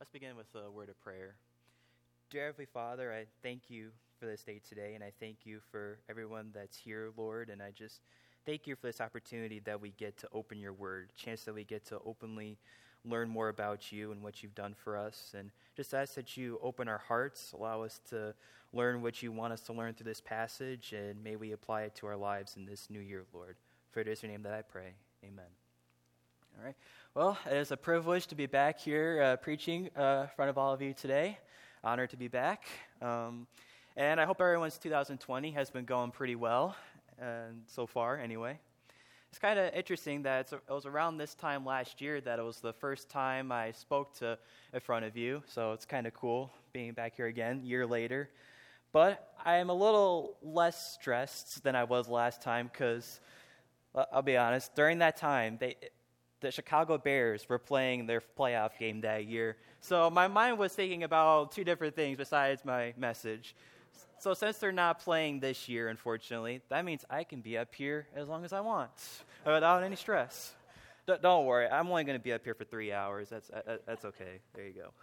Let's begin with a word of prayer. Dear Heavenly Father, I thank you for this day today, and I thank you for everyone that's here, Lord, and I just thank you for this opportunity that we get to open your word, a chance that we get to openly learn more about you and what you've done for us, and just ask that you open our hearts, allow us to learn what you want us to learn through this passage, and may we apply it to our lives in this new year, Lord. For it is your name that I pray. Amen. All right. Well, it is a privilege to be back here preaching in front of all of you today. Honored to be back. And I hope everyone's 2020 has been going pretty well, and so far anyway. It's kind of interesting that it was around this time last year that it was the first time I spoke in front of you, so it's kind of cool being back here again a year later. But I am a little less stressed than I was last time because, I'll be honest, during that time, the Chicago Bears were playing their playoff game that year. So my mind was thinking about two different things besides my message. So since they're not playing this year, unfortunately, that means I can be up here as long as I want without any stress. Don't worry, I'm only going to be up here for 3 hours. That's okay. There you go.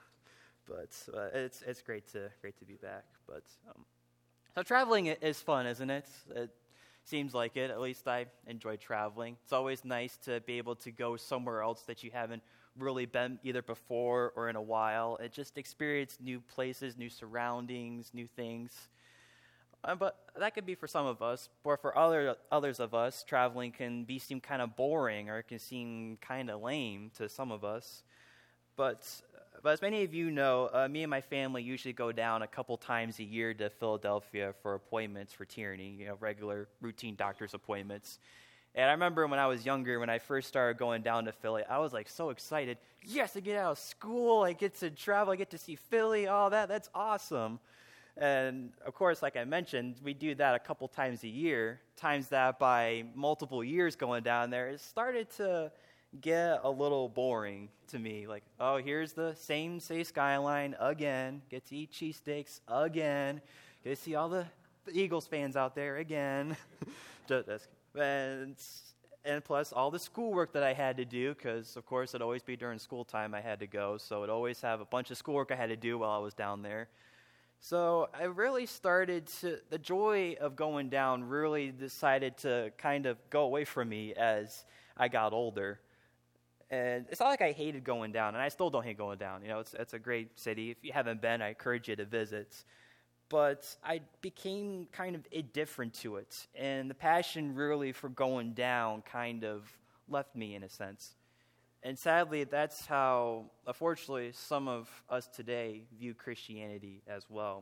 But it's great to be back. But so traveling is fun, isn't it? It seems like it. At least I enjoy traveling. It's always nice to be able to go somewhere else that you haven't really been either before or in a while, and just experience new places, new surroundings, new things. But that could be for some of us, or for others of us, traveling can seem kind of boring, or it can seem kind of lame to some of us. But as many of you know, me and my family usually go down a couple times a year to Philadelphia for appointments for Tierney, regular routine doctor's appointments. And I remember when I was younger, when I first started going down to Philly, I was like so excited. Yes, I get out of school, I get to travel, I get to see Philly, all that's awesome. And of course, like I mentioned, we do that a couple times a year, times that by multiple years going down there. It started to get a little boring to me. Like, oh, here's the same skyline again, get to eat cheesesteaks again, get to see all the Eagles fans out there again. And plus all the schoolwork that I had to do, because of course it'd always be during school time I had to go, so I'd always have a bunch of schoolwork I had to do while I was down there. So I really the joy of going down really decided to kind of go away from me as I got older. And it's not like I hated going down, and I still don't hate going down. It's a great city. If you haven't been, I encourage you to visit. But I became kind of indifferent to it, and the passion really for going down kind of left me in a sense. And sadly, that's how, unfortunately, some of us today view Christianity as well.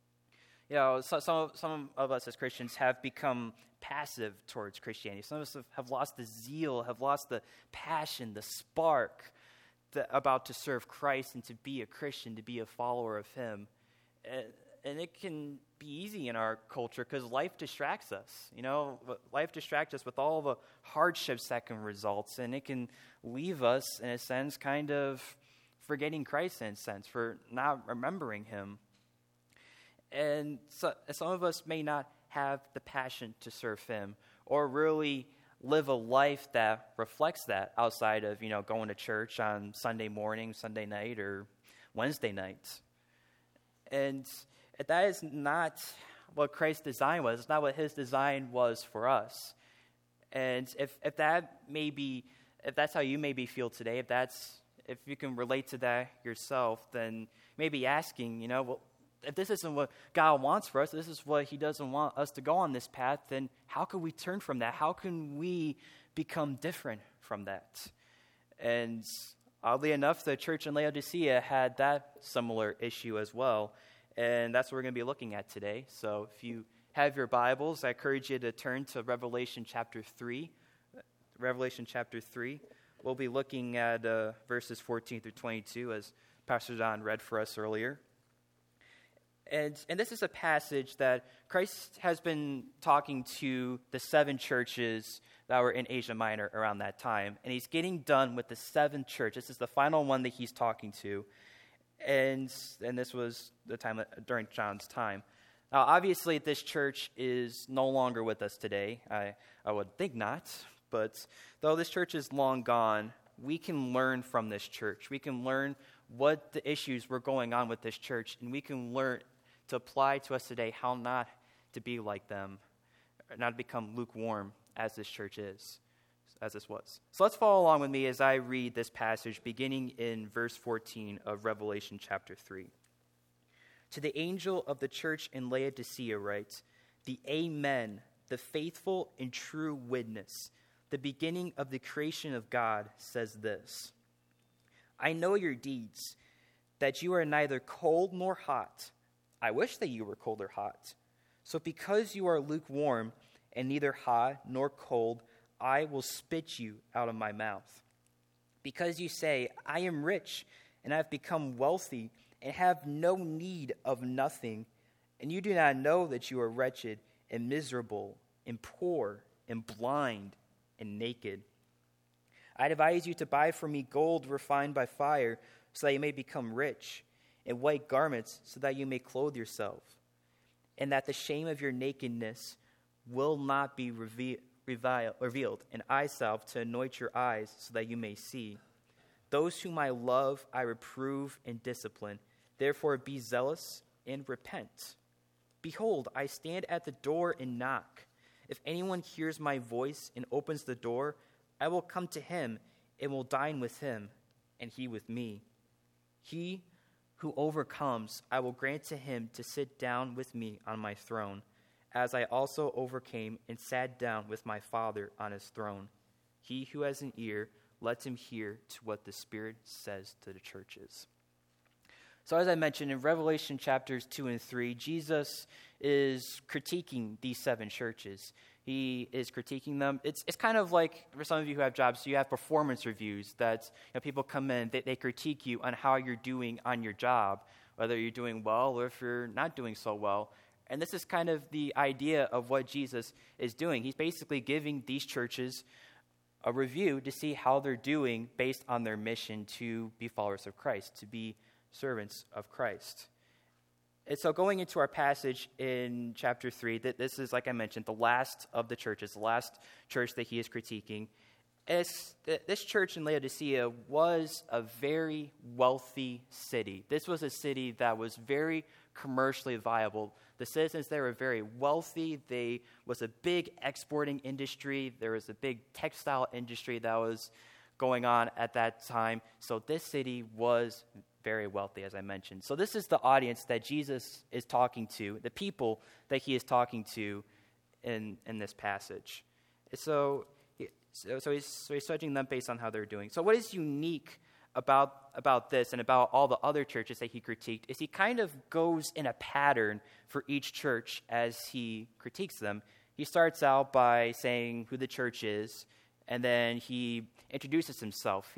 Some of us as Christians have become passive towards Christianity. Some of us have lost the zeal, have lost the passion, the spark about to serve Christ and to be a Christian, to be a follower of Him. And it can be easy in our culture because life distracts us. Life distracts us with all the hardships that can result, and it can leave us, in a sense, kind of forgetting Christ, in a sense, for not remembering Him. And so, some of us may not have the passion to serve Him or really live a life that reflects that outside of, going to church on Sunday morning, Sunday night, or Wednesday nights. And that is not what Christ's design was. It's not what His design was for us. And if that's how you maybe feel today, if you can relate to that yourself, then maybe asking, if this isn't what God wants for us, this is what He doesn't want us to go on this path, then how can we turn from that? How can we become different from that? And oddly enough, the church in Laodicea had that similar issue as well. And that's what we're going to be looking at today. So if you have your Bibles, I encourage you to turn to Revelation chapter 3. Revelation chapter 3. We'll be looking at verses 14 through 22, as Pastor Don read for us earlier. And this is a passage that Christ has been talking to the 7 churches that were in Asia Minor around that time. And He's getting done with the 7th church. This is the final one that He's talking to. And this was the time during John's time. Now, obviously, this church is no longer with us today. I would think not. But though this church is long gone, we can learn from this church. We can learn what the issues were going on with this church, and we can learn to apply to us today how not to be like them, not to become lukewarm as this church is, as this was. So let's follow along with me as I read this passage beginning in verse 14 of Revelation chapter 3. To the angel of the church in Laodicea write, the Amen, the faithful and true witness, the beginning of the creation of God, says this. I know your deeds, that you are neither cold nor hot. I wish that you were cold or hot. So because you are lukewarm and neither hot nor cold, I will spit you out of my mouth. Because you say, I am rich and I have become wealthy and have no need of nothing, and you do not know that you are wretched and miserable and poor and blind and naked. I advise you to buy from me gold refined by fire, so that you may become rich, and white garments, so that you may clothe yourself, and that the shame of your nakedness will not be revealed, and eye salve to anoint your eyes, so that you may see. Those whom I love, I reprove and discipline. Therefore be zealous and repent. Behold, I stand at the door and knock. If anyone hears my voice and opens the door, I will come to him and will dine with him, and he with me. He who overcomes, I will grant to him to sit down with me on my throne, as I also overcame and sat down with my Father on his throne. He who has an ear, let him hear to what the Spirit says to the churches. So as I mentioned, in Revelation chapters 2 and 3, Jesus is critiquing these 7 churches. He is critiquing them. It's kind of like, for some of you who have jobs, so you have performance reviews that people come in, they critique you on how you're doing on your job, whether you're doing well or if you're not doing so well. And this is kind of the idea of what Jesus is doing. He's basically giving these churches a review to see how they're doing based on their mission to be followers of Christ, to be servants of Christ. And so going into our passage in chapter 3, that this is, like I mentioned, the last of the churches, the last church that he is critiquing. This church in Laodicea was a very wealthy city. This was a city that was very commercially viable. The citizens there were very wealthy. There was a big exporting industry. There was a big textile industry that was going on at that time. So this city was very wealthy, as I mentioned. So this is the audience that Jesus is talking to, the people that he is talking to in this passage. So he's judging them based on how they're doing. So what is unique about this and about all the other churches that he critiqued is he kind of goes in a pattern for each church as he critiques them. He starts out by saying who the church is, and then he introduces himself.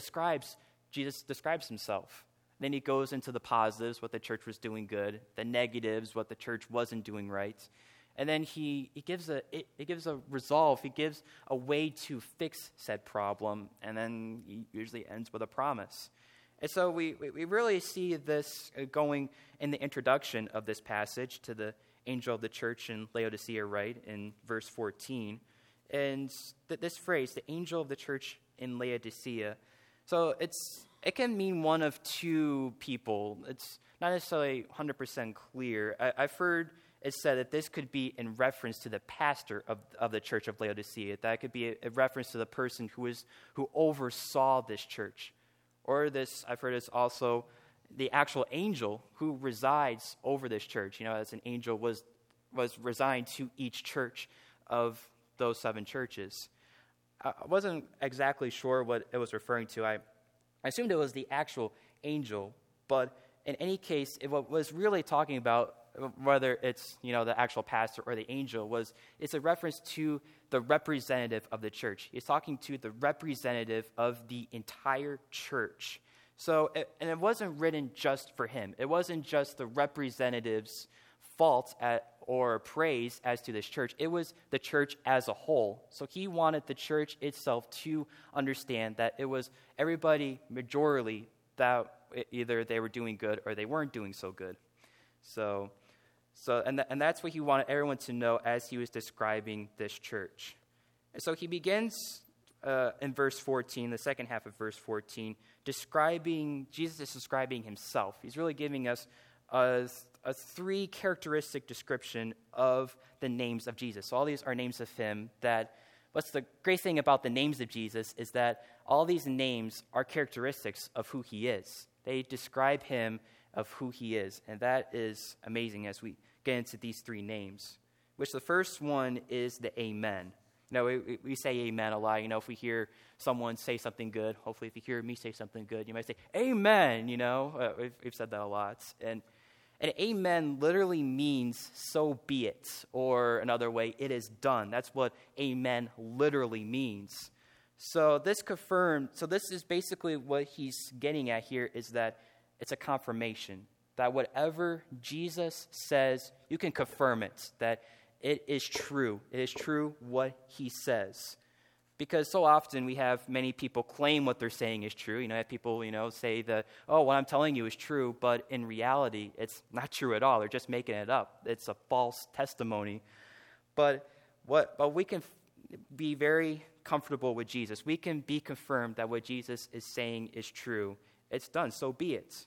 Jesus describes himself. Then he goes into the positives, what the church was doing good, the negatives, what the church wasn't doing right. And then he gives a resolve. He gives a way to fix said problem, and then he usually ends with a promise. And so we really see this going in the introduction of this passage to the angel of the church in Laodicea, right, in verse 14. And this phrase, the angel of the church in Laodicea, so it can mean one of two people. It's not necessarily 100% clear. I've heard it said that this could be in reference to the pastor of the church of Laodicea. That could be a reference to the person who oversaw this church. Or this, I've heard it's also the actual angel who resides over this church. As an angel was resigned to each church of those 7 churches. I wasn't exactly sure what it was referring to. I assumed it was the actual angel, but in any case, what was really talking about, whether it's the actual pastor or the angel, it's a reference to the representative of the church. He's talking to the representative of the entire church. So, and it wasn't written just for him. It wasn't just the representative's fault or praise as to this church. It was the church as a whole. So he wanted the church itself to understand that it was everybody majorly that either they were doing good or they weren't doing so good. So that's what he wanted everyone to know as he was describing this church. And so he begins in verse 14, the second half of verse 14, Jesus is describing himself. He's really giving us a three characteristic description of the names of Jesus. So all these are names of him what's the great thing about the names of Jesus is that all these names are characteristics of who he is. They describe him of who he is, and that is amazing as we get into these three names, which the first one is the Amen. We say amen a lot. If we hear someone say something good, hopefully if you hear me say something good, you might say, amen, we've said that a lot. And amen literally means so be it, or another way, it is done. That's what amen literally means. So this is basically what he's getting at here, is that it's a confirmation that whatever Jesus says, you can confirm it, that it is true. It is true what he says. Because so often we have many people claim what they're saying is true. Have people, say that, what I'm telling you is true, but in reality, it's not true at all. They're just making it up. It's a false testimony. But we can be very comfortable with Jesus. We can be confirmed that what Jesus is saying is true. It's done, so be it.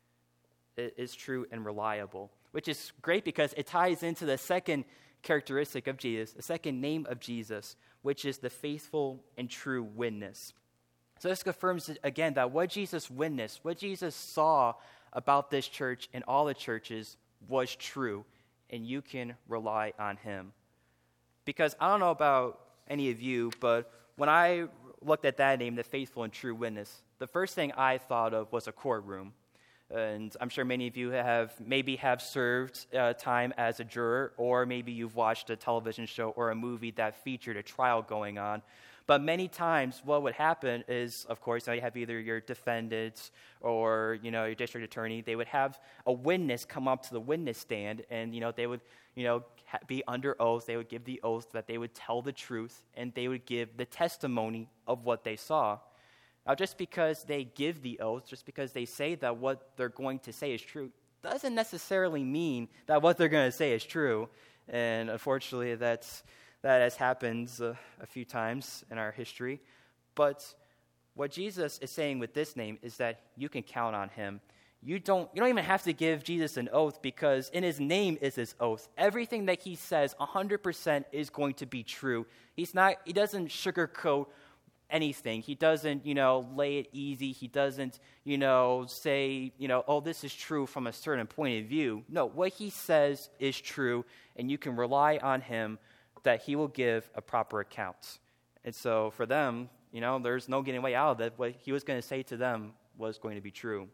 It is true and reliable, which is great because it ties into the second characteristic of Jesus, the second name of Jesus, which is the faithful and true witness. So this confirms again that what Jesus witnessed, what Jesus saw about this church and all the churches was true, and you can rely on him. Because I don't know about any of you, but when I looked at that name, the faithful and true witness, the first thing I thought of was a courtroom. And I'm sure many of you have served time as a juror, or maybe you've watched a television show or a movie that featured a trial going on. But many times what would happen is, of course, you have either your defendant or, your district attorney. They would have a witness come up to the witness stand, and, they would, be under oath. They would give the oath that they would tell the truth, and they would give the testimony of what they saw. Now, just because they give the oath, just because they say that what they're going to say is true, doesn't necessarily mean that what they're going to say is true. And unfortunately, that has happened a few times in our history. But what Jesus is saying with this name is that you can count on him. You don't even have to give Jesus an oath, because in his name is his oath. Everything that he says 100% is going to be true. He doesn't sugarcoat anything. He doesn't, lay it easy. He doesn't, say, this is true from a certain point of view. No, what he says is true, and you can rely on him that he will give a proper account. And so for them, there's no getting way out of it. What he was going to say to them was going to be true.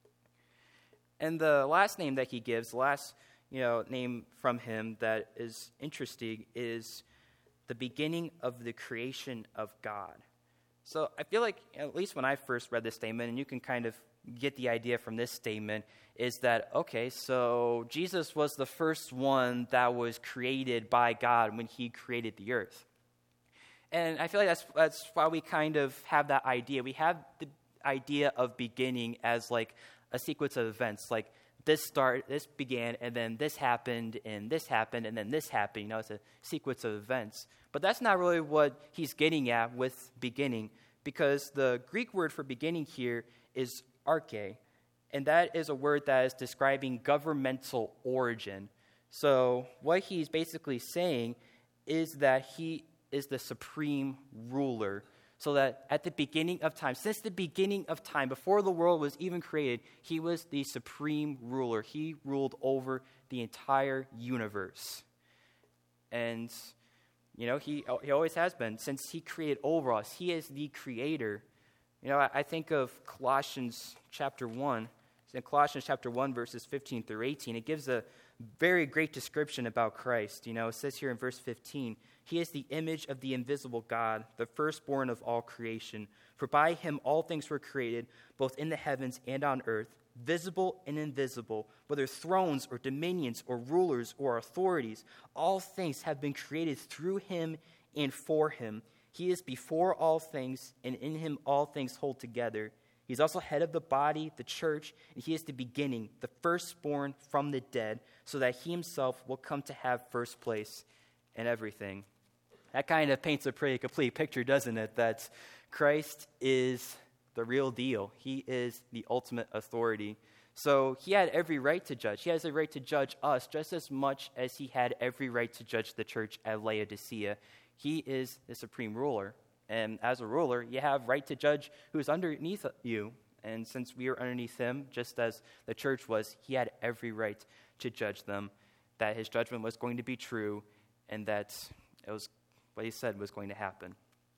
And the last name that he gives, the last, name from him that is interesting is the beginning of the creation of God. So I feel like, at least when I first read this statement, and you can kind of get the idea from this statement, is that, okay, so Jesus was the first one that was created by God when he created the earth. And I feel like that's why we kind of have that idea. We have the idea of beginning as like a sequence of events, like this began, and then this happened, and then this happened. It's a sequence of events. But that's not really what he's getting at with beginning, because the Greek word for beginning here is arche, and that is a word that is describing governmental origin. So what he's basically saying is that he is the supreme ruler. So that at the beginning of time, since the beginning of time, before the world was even created, he was the supreme ruler. He ruled over the entire universe. And, he always has been. Since he created over us, he is the creator. I think of Colossians chapter 1. In Colossians chapter 1, verses 15 through 18, it gives a very great description about Christ. It says here in verse 15, he is the image of the invisible God, the firstborn of all creation. For by him all things were created, both in the heavens and on earth, visible and invisible, whether thrones or dominions or rulers or authorities. All things have been created through him and for him. He is before all things, and in him all things hold together. He's also head of the body, the church, and he is the beginning, the firstborn from the dead, so that he himself will come to have first place in everything. That kind of paints a pretty complete picture, doesn't it? That Christ is the real deal. He is the ultimate authority. So he had every right to judge. He has the right to judge us just as much as he had every right to judge the church at Laodicea. He is the supreme ruler. And as a ruler, you have right to judge who's underneath you. And since we are underneath him, just as the church was, he had every right to judge them, that his judgment was going to be true, and that it was what he said was going to happen.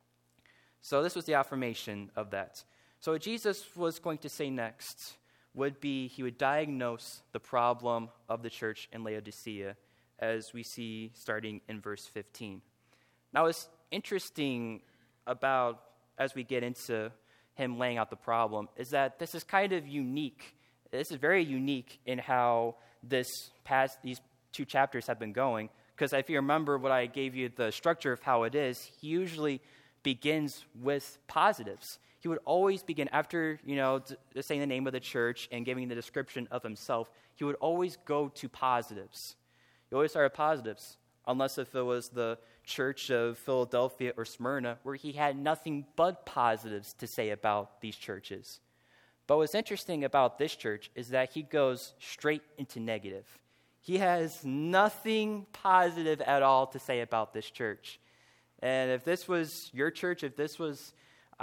So this was the affirmation of that. So what Jesus was going to say next would be he would diagnose the problem of the church in Laodicea, as we see starting in verse 15. Now, what's interesting about, as we get into him laying out the problem, is that this is kind of unique. This is very unique in how these 2 chapters have been going, because if you remember what I gave you, the structure of how it is, he usually begins with positives. He would always begin, after, saying the name of the church and giving the description of himself, he would always go to positives. He always started positives, unless if it was the church of Philadelphia or Smyrna, where he had nothing but positives to say about these churches. But what's interesting about this church is that he goes straight into negative. He has nothing positive at all to say about this church. And if this was your church, if this was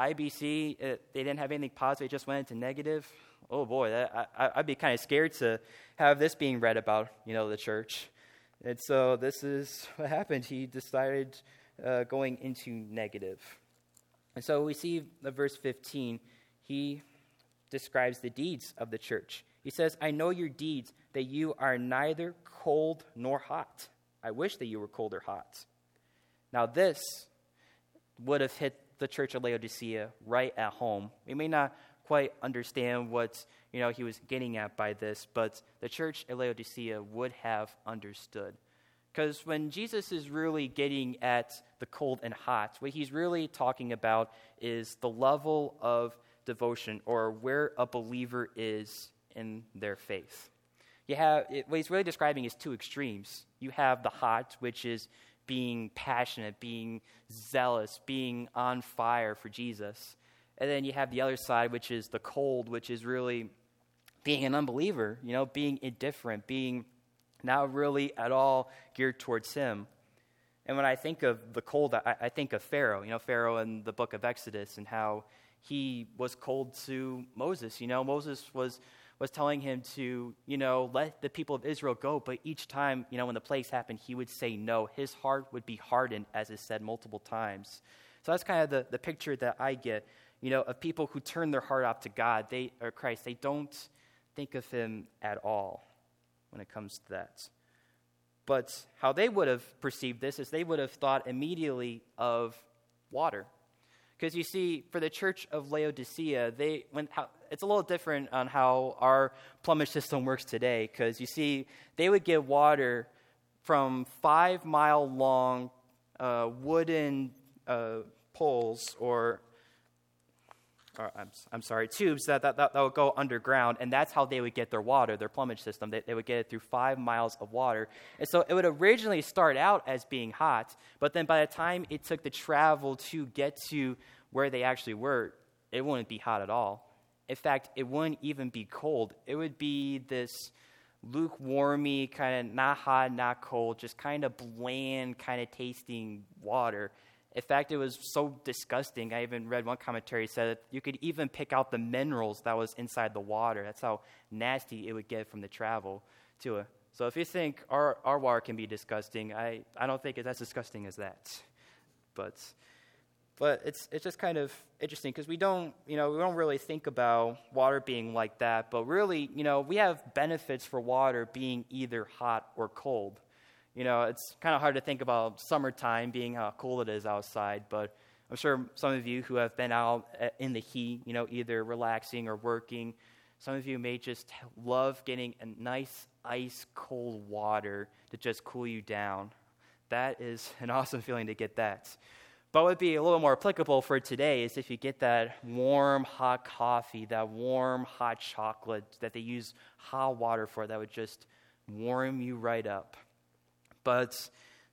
IBC, they didn't have anything positive, it just went into negative, oh boy, I'd be kind of scared to have this being read about, the church. And so this is what happened. He decided going into negative. And so we see the verse 15, he describes the deeds of the church. He says, I know your deeds, that you are neither cold nor hot. I wish that you were cold or hot. Now this would have hit the church of Laodicea right at home. We may not quite understand what he was getting at by this, but the church at Laodicea would have understood. Because when Jesus is really getting at the cold and hot, what he's really talking about is the level of devotion, or where a believer is in their faith. What he's really describing is 2 extremes. You have the hot, which is being passionate, being zealous, being on fire for Jesus. And then you have the other side, which is the cold, which is really being an unbeliever, being indifferent, being not really at all geared towards him. And when I think of the cold, I think of Pharaoh, Pharaoh in the book of Exodus, and how he was cold to Moses. Moses was telling him to, let the people of Israel go. But each time, when the plagues happened, he would say no. His heart would be hardened, as is said multiple times. So that's kind of the picture that I get, of people who turn their heart off to God, or Christ. They don't think of him at all when it comes to that. But how they would have perceived this is they would have thought immediately of water. Because you see, for the church of Laodicea, it's a little different on how our plumbage system works today. Because you see, they would get water from 5-mile-long wooden poles, or tubes that would go underground, and that's how they would get their water, their plumbage system. They would get it through 5 miles of water. And so it would originally start out as being hot, but then by the time it took the travel to get to where they actually were, it wouldn't be hot at all. In fact, it wouldn't even be cold. It would be this lukewarmy, kind of not hot, not cold, just kind of bland, kind of tasting water. In fact, it was so disgusting. I even read one commentary said that you could even pick out the minerals that was inside the water. That's how nasty it would get from the travel to it. So if you think our water can be disgusting, I don't think it's as disgusting as that. But it's just kind of interesting because we don't really think about water being like that. But really, we have benefits for water being either hot or cold. It's kind of hard to think about summertime being how cold it is outside, but I'm sure some of you who have been out in the heat, either relaxing or working, some of you may just love getting a nice ice cold water to just cool you down. That is an awesome feeling to get that. But what would be a little more applicable for today is if you get that warm, hot coffee, that warm, hot chocolate that they use hot water for, that would just warm you right up. But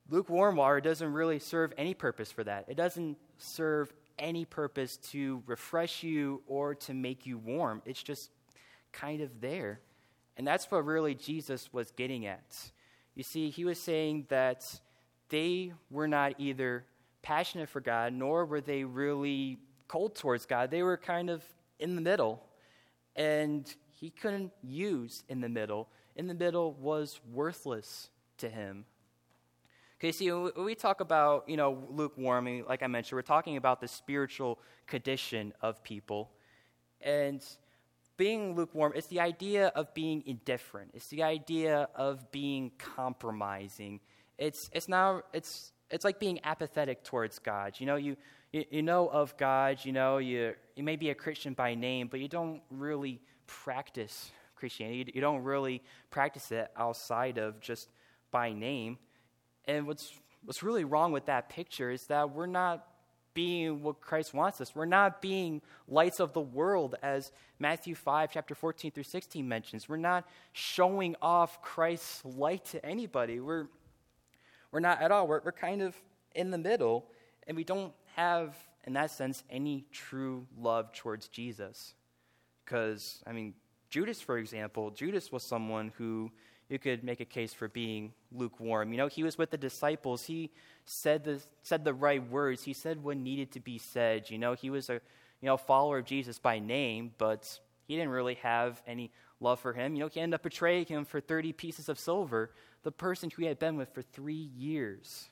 lukewarm water doesn't really serve any purpose for that. It doesn't serve any purpose to refresh you or to make you warm. It's just kind of there. And that's what really Jesus was getting at. You see, he was saying that they were not either passionate for God, nor were they really cold towards God. They were kind of in the middle. And he couldn't use in the middle. In the middle was worthless to him. Okay, see, when we talk about, lukewarm, like I mentioned, we're talking about the spiritual condition of people. And being lukewarm, it's the idea of being indifferent. It's the idea of being compromising. It's like being apathetic towards God. You know of God, you may be a Christian by name, but you don't really practice Christianity. You don't really practice it outside of just by name. And what's really wrong with that picture is that we're not being what Christ wants us. We're not being lights of the world, as Matthew 5, chapter 14 through 16 mentions. We're not showing off Christ's light to anybody. We're not at all. We're kind of in the middle, and we don't have, in that sense, any true love towards Jesus. Because, Judas, for example, Judas was someone who you could make a case for being lukewarm. He was with the disciples. He said the right words. He said what needed to be said. He was a follower of Jesus by name, but he didn't really have any love for him. He ended up betraying him for 30 pieces of silver, the person who he had been with for 3 years.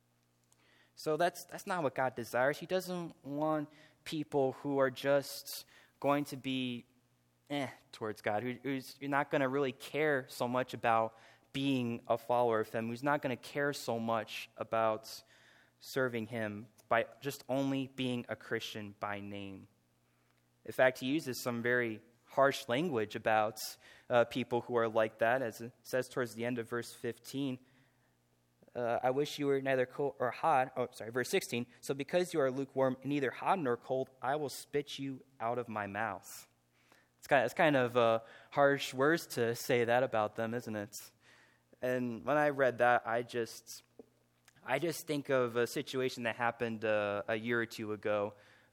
So that's not what God desires. He doesn't want people who are just going to be towards God, who's not going to really care so much about being a follower of him, who's not going to care so much about serving him by just only being a Christian by name. In fact, he uses some very harsh language about people who are like that, as it says towards the end of verse 15. I wish you were neither cold or hot. Verse 16. So because you are lukewarm, neither hot nor cold, I will spit you out of my mouth. It's kind of harsh words to say that about them, isn't it? And when I read that, I just think of a situation that happened a year or two ago.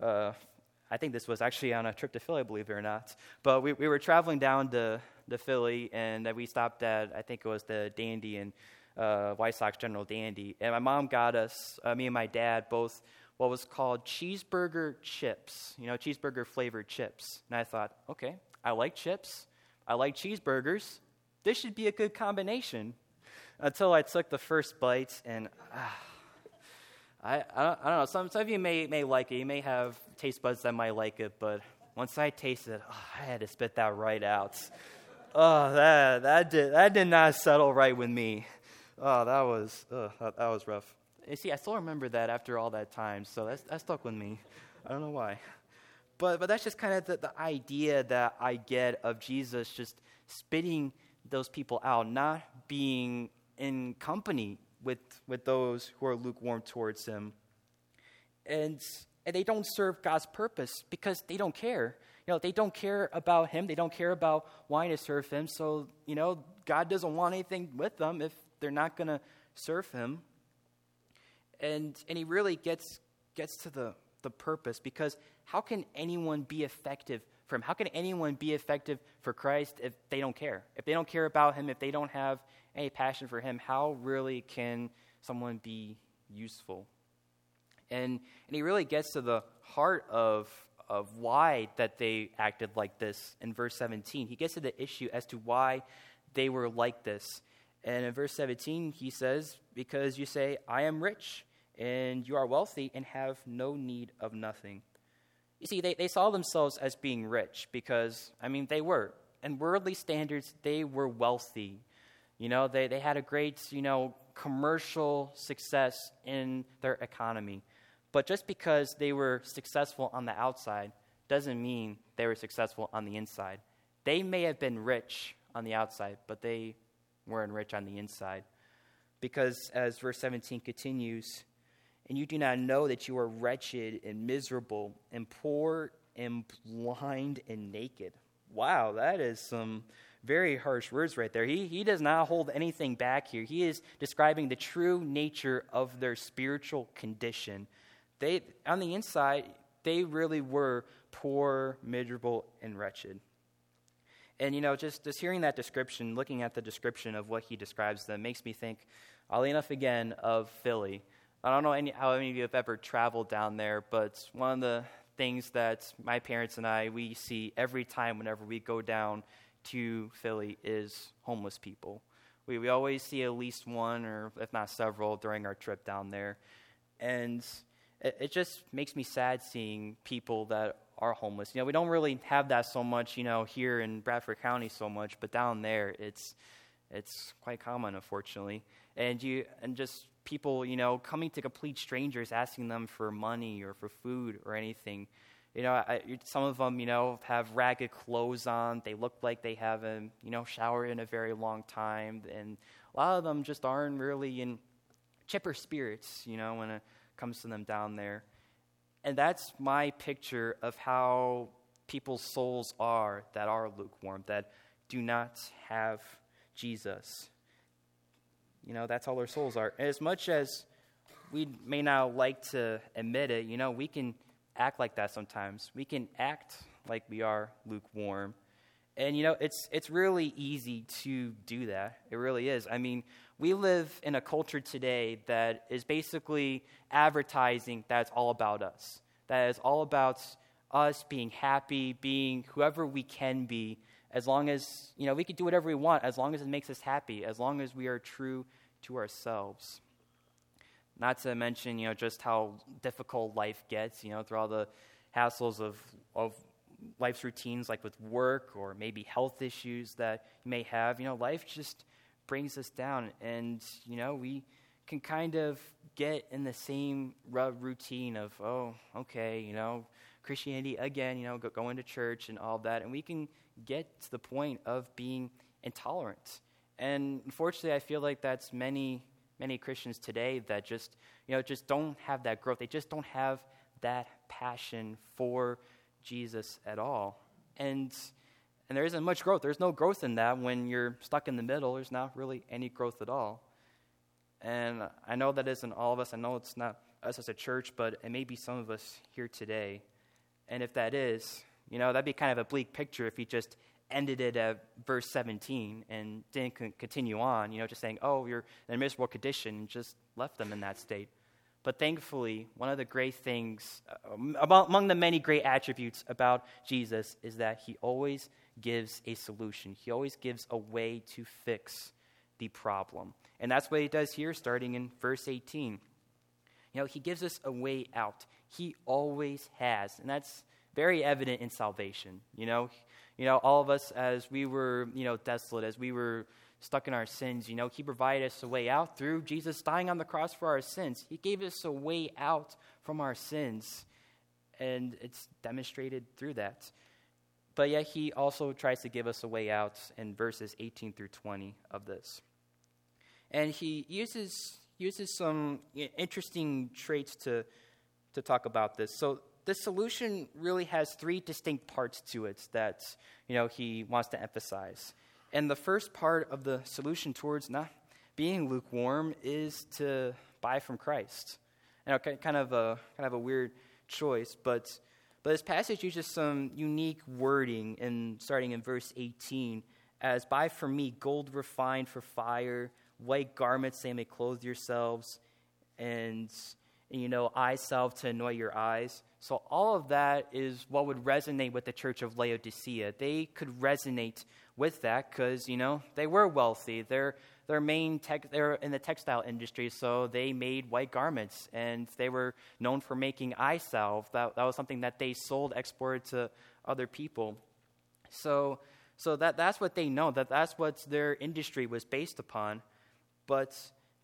I think this was actually on a trip to Philly, believe it or not. But we were traveling down to Philly, and we stopped at, I think it was the Dandy and White Sox General Dandy. And my mom got us, me and my dad, both what was called cheeseburger chips, cheeseburger-flavored chips. And I thought, okay, I like chips. I like cheeseburgers. This should be a good combination. Until I took the first bite, and I don't know. Some of you may like it. You may have taste buds that might like it, but once I tasted it, I had to spit that right out. Oh, that did not settle right with me. Oh, that was rough. You see, I still remember that after all that time, so that stuck with me. I don't know why. But that's just kind of the idea that I get of Jesus just spitting those people out, not being in company with those who are lukewarm towards him. And they don't serve God's purpose because they don't care. They don't care about him. They don't care about wanting to serve him. So, God doesn't want anything with them if they're not going to serve him. And he really gets to the purpose, because how can anyone be effective for him? How can anyone be effective for Christ if they don't care? If they don't care about him, if they don't have any passion for him, how really can someone be useful? And he really gets to the heart of why that they acted like this in verse 17. He gets to the issue as to why they were like this. And in verse 17, he says, because you say, I am rich, and you are wealthy, and have no need of nothing. You see, they saw themselves as being rich because, they were. In worldly standards, they were wealthy. They had a great, commercial success in their economy. But just because they were successful on the outside doesn't mean they were successful on the inside. They may have been rich on the outside, but they weren't rich on the inside. Because as verse 17 continues, and you do not know that you are wretched and miserable and poor and blind and naked. Wow, that is some very harsh words right there. He does not hold anything back here. He is describing the true nature of their spiritual condition. They, on the inside, they really were poor, miserable, and wretched. And, just hearing that description, looking at the description of what he describes them, makes me think, oddly enough, again, of Philly. I don't know how many of you have ever traveled down there, but one of the things that my parents and we see every time whenever we go down to Philly is homeless people. We always see at least one, or if not several, during our trip down there. And it just makes me sad seeing people that are homeless. We don't really have that so much, here in Bradford County so much, but down there it's quite common, unfortunately. And just people, coming to complete strangers, asking them for money or for food or anything. Some of them, have ragged clothes on. They look like they haven't, showered in a very long time. And a lot of them just aren't really in chipper spirits, when it comes to them down there. And that's my picture of how people's souls are that are lukewarm, that do not have Jesus. That's how their souls are. As much as we may not like to admit it, we can act like that sometimes. We can act like we are lukewarm. And, it's really easy to do that. It really is. I mean, we live in a culture today that is basically advertising that it's all about us. That is all about us being happy, being whoever we can be, as long as, we can do whatever we want, as long as it makes us happy, as long as we are true to ourselves. Not to mention, just how difficult life gets, through all the hassles of life's routines, like with work or maybe health issues that you may have. Life just brings us down, and, we can kind of get in the same routine of, oh, okay, Christianity again, going to church and all that, and we can get to the point of being intolerant. And unfortunately, I feel like that's many Christians today that just don't have that growth. They just don't have that passion for Jesus at all. And there isn't much growth. There's no growth in that when you're stuck in the middle. There's not really any growth at all. And I know that isn't all of us. I know it's not us as a church, but it may be some of us here today. And if that is, that'd be kind of a bleak picture if he just ended it at verse 17 and didn't continue on, just saying, oh, you're in a miserable condition, and just left them in that state. But thankfully, one of the great things, among the many great attributes about Jesus, is that he always gives a solution. He always gives a way to fix the problem. And that's what he does here, starting in verse 18. He gives us a way out. He always has. And that's very evident in salvation. All of us, as we were, desolate, as we were stuck in our sins, he provided us a way out through Jesus dying on the cross for our sins. He gave us a way out from our sins, and it's demonstrated through that. But yet he also tries to give us a way out in verses 18 through 20 of this. And he uses some interesting traits to talk about this. So the solution really has three distinct parts to it that, he wants to emphasize. And the first part of the solution towards not being lukewarm is to buy from Christ. Kind of a weird choice, but this passage uses some unique wording starting in verse 18 as, buy from me gold refined for fire, white garments they may clothe yourselves, and eye salve to anoint your eyes. So all of that is what would resonate with the church of Laodicea. They could resonate with that because, they were wealthy. They're in the textile industry, so they made white garments, and they were known for making eye salve. That was something that they sold, exported to other people. So that's what they know, that's what their industry was based upon. But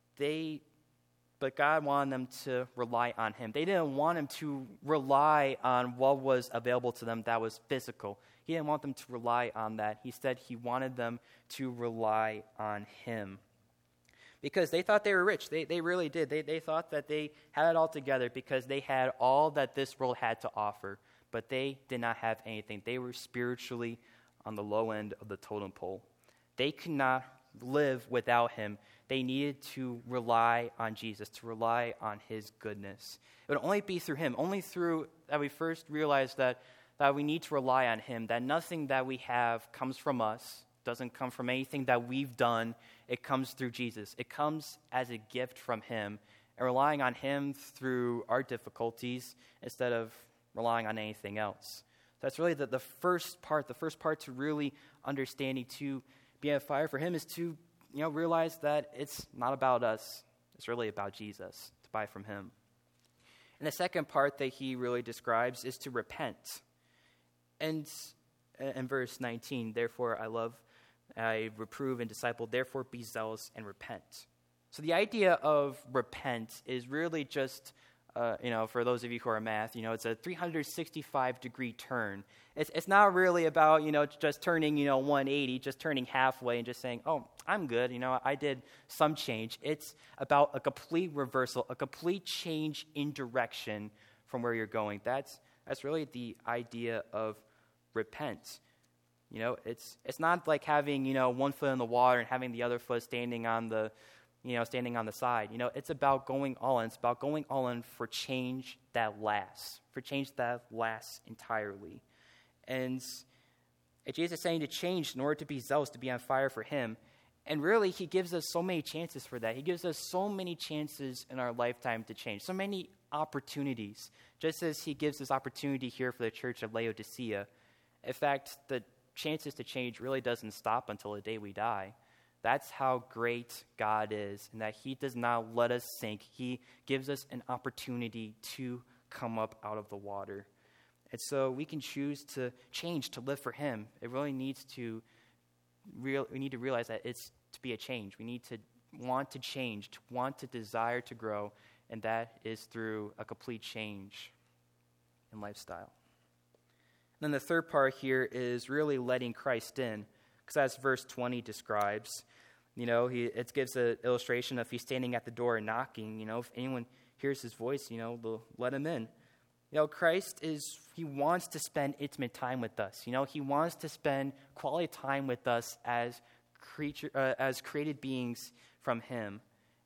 God wanted them to rely on him. They didn't want him to rely on what was available to them that was physical. He didn't want them to rely on that. Instead, he wanted them to rely on him. Because they thought they were rich. They really did. They thought that they had it all together because they had all that this world had to offer. But they did not have anything. They were spiritually on the low end of the totem pole. They could not live without him. They needed to rely on Jesus, to rely on his goodness. It would only be through him, only through that we first realize that we need to rely on him, that nothing that we have comes from us, doesn't come from anything that we've done. It comes through Jesus. It comes as a gift from him, and relying on him through our difficulties instead of relying on anything else. So that's really the first part. The first part to really understanding, to be on fire for him, is to realize that it's not about us. It's really about Jesus, to buy from him. And the second part that he really describes is to repent. And in verse 19, therefore I reprove and disciple, therefore be zealous and repent. So the idea of repent is really just, for those of you who are math, it's a 365-degree turn. It's not really about, just turning, 180, just turning halfway and just saying, oh, I'm good, I did some change. It's about a complete reversal, a complete change in direction from where you're going. That's really the idea of repent. It's not like having, one foot in the water and having the other foot standing on the side. It's about going all in. It's about going all in for change that lasts, entirely. And Jesus is saying to change in order to be zealous, to be on fire for him. And really, he gives us so many chances for that. He gives us so many chances in our lifetime to change, so many opportunities, just as he gives this opportunity here for the church of Laodicea. In fact, the chances to change really doesn't stop until the day we die. That's how great God is, and that he does not let us sink. He gives us an opportunity to come up out of the water. And so we can choose to change, to live for him. It really needs to, we need to realize that it's to be a change. We need to want to change, to want to desire to grow, and that is through a complete change in lifestyle. And then the third part here is really letting Christ in, because as verse 20 describes, it gives an illustration of he's standing at the door and knocking. If anyone hears his voice, they'll let him in. Christ he wants to spend intimate time with us. He wants to spend quality time with us as created beings from him.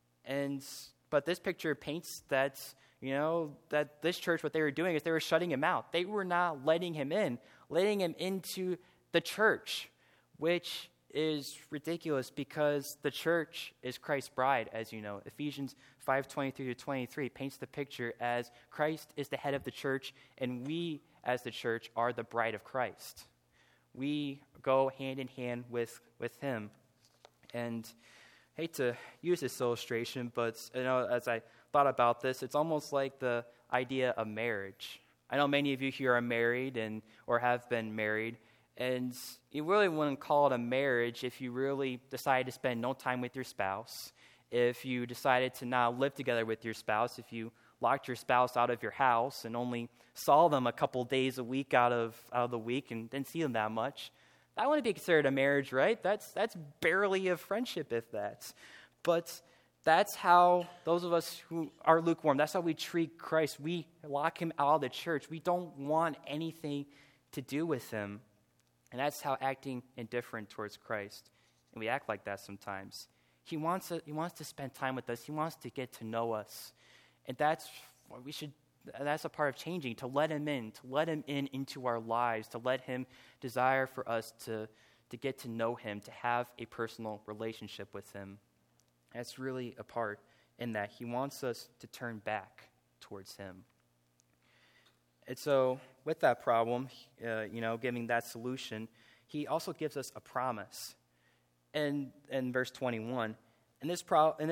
But this picture paints that this church, what they were doing is they were shutting him out. They were not letting him into the church, which is ridiculous because the church is Christ's bride, as you know. Ephesians 5:23-23 paints the picture as Christ is the head of the church, and we, as the church, are the bride of Christ. We go hand in hand with him. And I hate to use this illustration, but as I thought about this, it's almost like the idea of marriage. I know many of you here are married or have been married, and you really wouldn't call it a marriage if you really decided to spend no time with your spouse, if you decided to not live together with your spouse, if you locked your spouse out of your house and only saw them a couple days a week out of the week and didn't see them that much. That wouldn't be considered a marriage, right? That's barely a friendship, if that. But that's how those of us who are lukewarm, that's how we treat Christ. We lock him out of the church. We don't want anything to do with him. And that's how acting indifferent towards Christ. And we act like that sometimes. He wants to spend time with us. He wants to get to know us. And that's what that's a part of changing, to let him in into our lives, to let him desire for us to get to know him, to have a personal relationship with him. That's really a part in that. He wants us to turn back towards him. And so with that problem, giving that solution, he also gives us a promise. And in verse 21, and this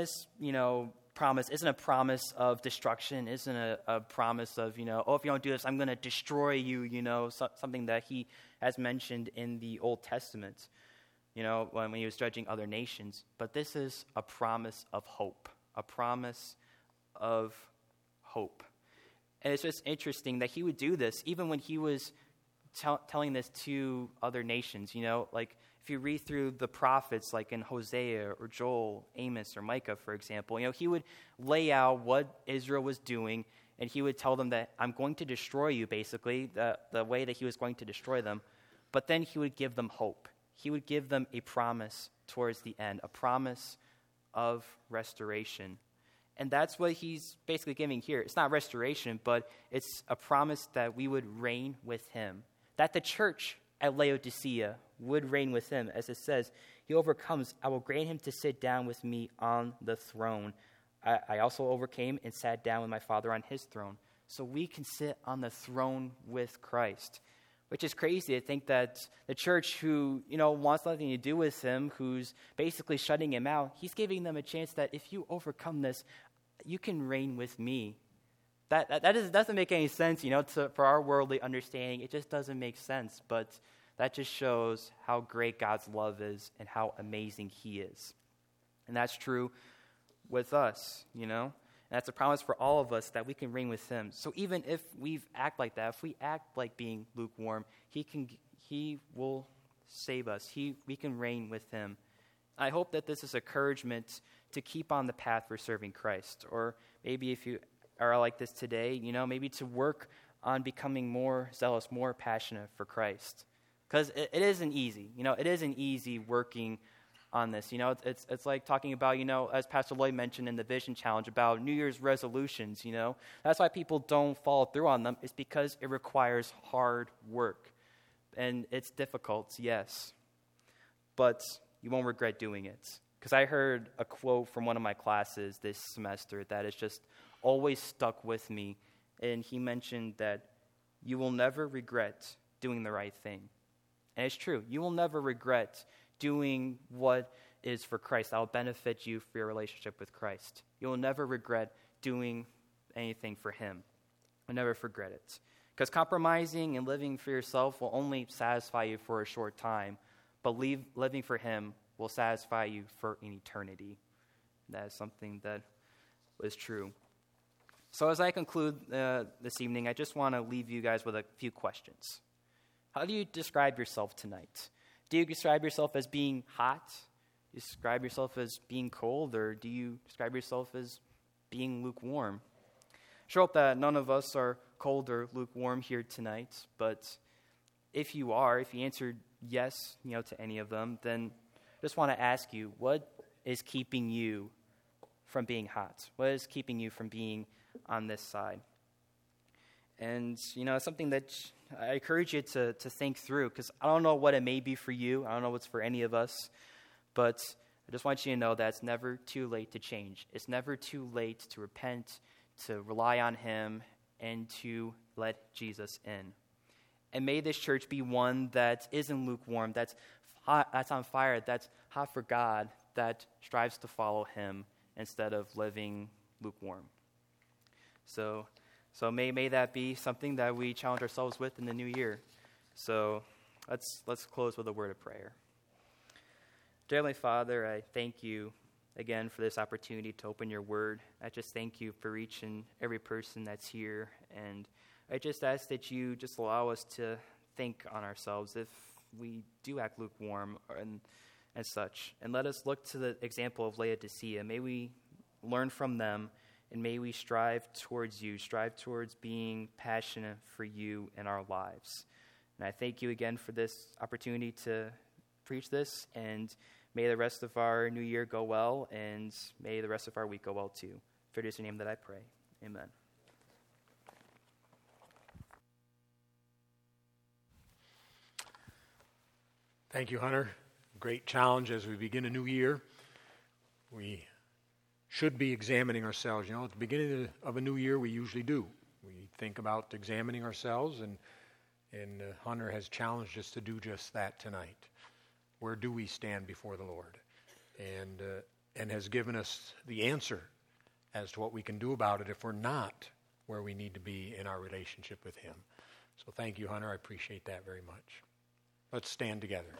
promise isn't a promise of destruction, isn't a promise of, if you don't do this, I'm going to destroy you, something that he has mentioned in the Old Testament, when he was judging other nations. But this is a promise of hope, a promise of hope. And it's just interesting that he would do this even when he was telling this to other nations. Like if you read through the prophets, like in Hosea or Joel, Amos, or Micah, for example, he would lay out what Israel was doing, and he would tell them that I'm going to destroy you, basically, the way that he was going to destroy them. but then he would give them hope. He would give them a promise towards the end, a promise of restoration. And that's what he's basically giving here. It's not restoration, but it's a promise that we would reign with him, that the church at Laodicea would reign with him. As it says, he overcomes, I will grant him to sit down with me on the throne. I also overcame and sat down with my Father on his throne. So we can sit on the throne with Christ, which is crazy to think that the church who, wants nothing to do with him, who's basically shutting him out, he's giving them a chance that if you overcome this, you can reign with me. That doesn't make any sense, for our worldly understanding. It just doesn't make sense, but that just shows how great God's love is and how amazing he is. And that's true with us, And that's a promise for all of us that we can reign with him. So even if we act like that, if we act like being lukewarm, he will save us. We can reign with him. I hope that this is encouragement to keep on the path for serving Christ. Or maybe if you are like this today, maybe to work on becoming more zealous, more passionate for Christ. Because it isn't easy. It isn't easy working on this. It's like talking about, as Pastor Lloyd mentioned in the Vision Challenge, about New Year's resolutions, That's why people don't follow through on them. It's because it requires hard work. And it's difficult, yes. But you won't regret doing it. Because I heard a quote from one of my classes this semester that has just always stuck with me. And he mentioned that you will never regret doing the right thing. And it's true. You will never regret doing what is for Christ. That will benefit you for your relationship with Christ. You will never regret doing anything for him. You'll never regret it. Because compromising and living for yourself will only satisfy you for a short time, but living for him will satisfy you for an eternity. That is something that was true. So as I conclude this evening, I just want to leave you guys with a few questions. How do you describe yourself tonight? Do you describe yourself as being hot? Do you describe yourself as being cold? Or do you describe yourself as being lukewarm? I sure hope that none of us are cold or lukewarm here tonight. But if you answered yes, to any of them, then I just want to ask you, what is keeping you from being hot? What is keeping you from being on this side? And, it's something that I encourage you to think through, because I don't know what it may be for you. I don't know what's for any of us. But I just want you to know that it's never too late to change. It's never too late to repent, to rely on him, and to let Jesus in. And may this church be one that isn't lukewarm, that's hot, that's on fire, that's hot for God, that strives to follow him instead of living lukewarm. So may that be something that we challenge ourselves with in the new year. So let's close with a word of prayer. Dear Heavenly Father, I thank you again for this opportunity to open your word. I just thank you for each and every person that's here. And I just ask that you just allow us to think on ourselves if we do act lukewarm and such. And let us look to the example of Laodicea. May we learn from them. And may we strive towards you, strive towards being passionate for you in our lives. And I thank you again for this opportunity to preach this. And may the rest of our new year go well. And may the rest of our week go well too. For it is your name that I pray. Amen. Thank you, Hunter. Great challenge as we begin a new year. We should be examining ourselves. At the beginning of a new year, we usually do. We think about examining ourselves, and Hunter has challenged us to do just that tonight. Where do we stand before the Lord? And has given us the answer as to what we can do about it if we're not where we need to be in our relationship with him. So thank you, Hunter. I appreciate that very much. Let's stand together.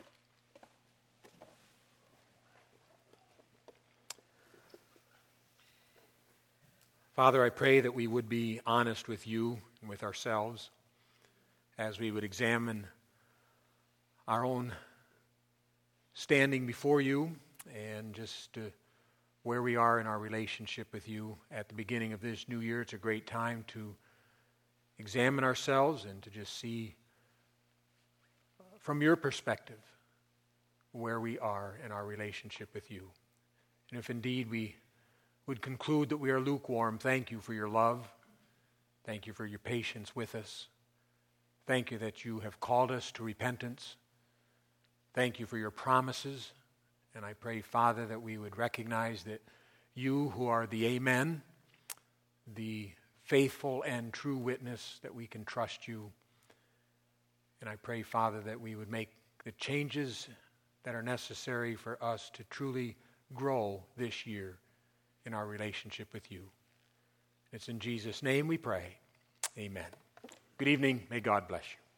Father, I pray that we would be honest with you and with ourselves as we would examine our own standing before you and just where we are in our relationship with you at the beginning of this new year. It's a great time to examine ourselves and to just see from your perspective where we are in our relationship with you. And if indeed we would conclude that we are lukewarm, thank you for your love. Thank you for your patience with us. Thank you that you have called us to repentance. Thank you for your promises. And I pray, Father, that we would recognize that you who are the Amen, the faithful and true witness, that we can trust you. And I pray, Father, that we would make the changes that are necessary for us to truly grow this year in our relationship with you. It's in Jesus' name we pray. Amen. Good evening. May God bless you.